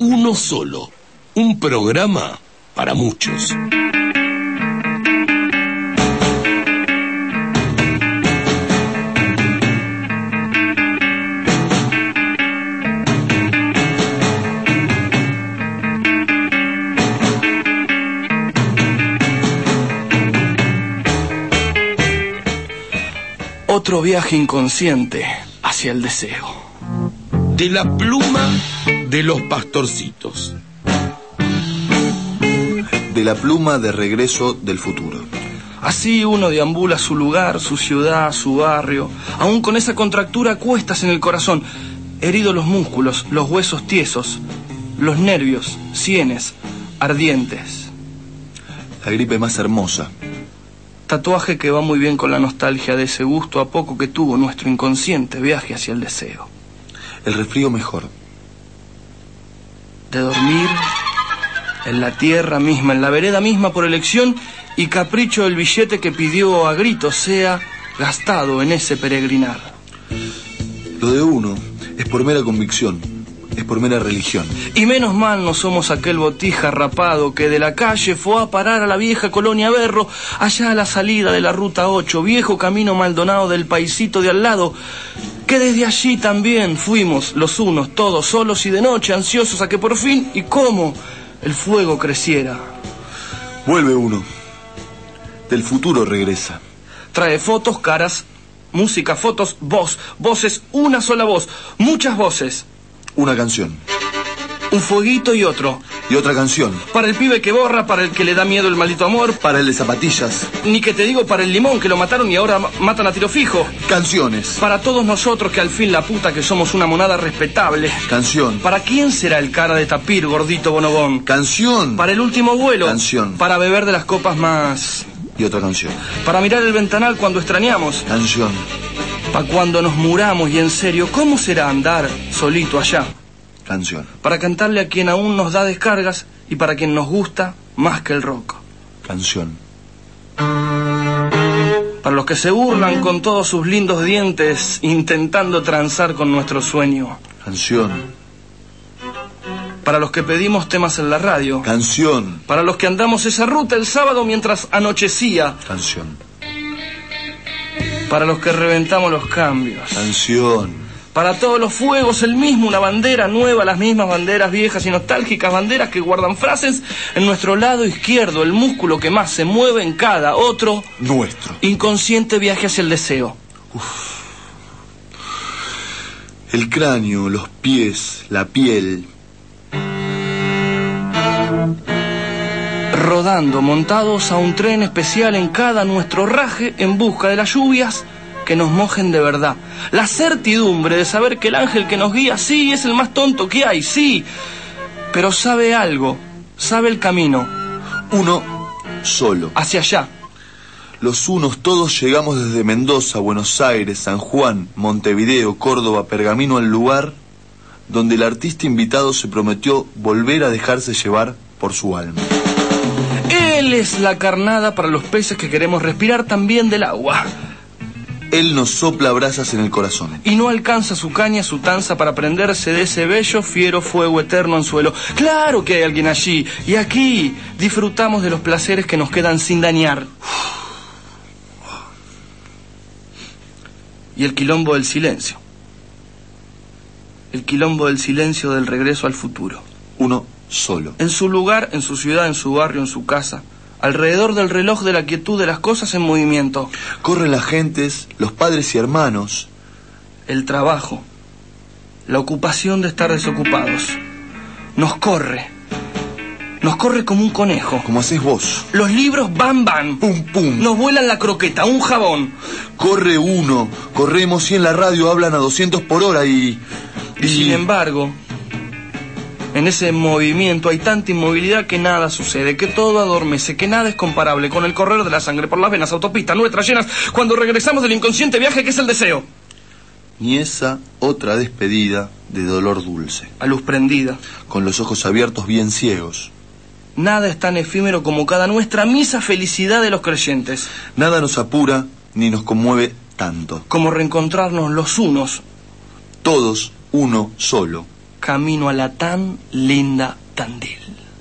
Uno Solo, un programa para muchos. Otro viaje inconsciente hacia el deseo. De la pluma de los pastorcitos. De la pluma de Regreso del Futuro. Así uno deambula su lugar, su ciudad, su barrio, aún con esa contractura a cuestas en el corazón, heridos los músculos, los huesos tiesos, los nervios, sienes, ardientes. La gripe más hermosa. Tatuaje que va muy bien con la nostalgia de ese gusto a poco que tuvo nuestro inconsciente viaje hacia el deseo. El resfrío mejor. De dormir en la tierra misma, en la vereda misma por elección y capricho del billete que pidió a gritos sea gastado en ese peregrinar. Lo de uno es por mera convicción. Es por mera religión. Y menos mal no somos aquel botija rapado que de la calle fue a parar a la vieja colonia Berro, allá a la salida de la ruta 8, viejo camino Maldonado del paisito de al lado, que desde allí también fuimos los unos, todos solos y de noche, ansiosos a que por fin, y cómo, el fuego creciera. Vuelve uno. Del futuro regresa. Trae fotos, caras, música, fotos, voz, voces, una sola voz, muchas voces. Una canción. Un fueguito y otro. Y otra canción. Para el pibe que borra, para el que le da miedo el maldito amor. Para el de zapatillas. Ni que te digo para el limón que lo mataron y ahora matan a tiro fijo. Canciones. Para todos nosotros que al fin la puta que somos una monada respetable. Canción. ¿Para quién será el cara de tapir, gordito bonobón? Canción. Para el último vuelo. Canción. Para beber de las copas más... Y otra canción. Para mirar el ventanal cuando extrañamos. Canción. Para cuando nos muramos y en serio, ¿cómo será andar solito allá? Canción. Para cantarle a quien aún nos da descargas y para quien nos gusta más que el rock. Canción. Para los que se burlan con todos sus lindos dientes intentando transar con nuestro sueño. Canción. Para los que pedimos temas en la radio. Canción. Para los que andamos esa ruta el sábado mientras anochecía. Canción. Para los que reventamos los cambios. Canción. Para todos los fuegos el mismo, una bandera nueva, las mismas banderas viejas y nostálgicas, banderas que guardan frases en nuestro lado izquierdo, el músculo que más se mueve en cada otro nuestro inconsciente viaje hacia el deseo. El cráneo, los pies, la piel. Rodando, montados a un tren especial en cada nuestro raje en busca de las lluvias que nos mojen de verdad. La certidumbre de saber que el ángel que nos guía, sí, es el más tonto que hay, sí, pero sabe algo, sabe el camino. Uno solo. Hacia allá. Los unos todos llegamos desde Mendoza, Buenos Aires, San Juan, Montevideo, Córdoba, Pergamino, al lugar donde el artista invitado se prometió volver a dejarse llevar por su alma. Él es la carnada para los peces que queremos respirar también del agua. Él nos sopla brasas en el corazón. Y no alcanza su caña, su tanza para prenderse de ese bello, fiero fuego eterno anzuelo. Claro que hay alguien allí, y aquí disfrutamos de los placeres que nos quedan sin dañar. Y el quilombo del silencio. El quilombo del silencio del regreso al futuro. Uno solo. En su lugar, en su ciudad, en su barrio, en su casa. Alrededor del reloj de la quietud de las cosas en movimiento. Corren las gentes, los padres y hermanos. El trabajo, la ocupación de estar desocupados. Nos corre como un conejo. Como hacés vos. Los libros van, pum, pum. Nos vuelan la croqueta, un jabón. Corre uno, corremos y en la radio hablan a 200 por hora y sin embargo... En ese movimiento hay tanta inmovilidad que nada sucede, que todo adormece, que nada es comparable con el correr de la sangre por las venas, autopistas nuestras llenas, cuando regresamos del inconsciente viaje que es el deseo. Ni esa otra despedida de dolor dulce. A luz prendida. Con los ojos abiertos bien ciegos. Nada es tan efímero como cada nuestra misa felicidad de los creyentes. Nada nos apura ni nos conmueve tanto. Como reencontrarnos los unos. Todos uno solo. camino a la tan linda Tandil.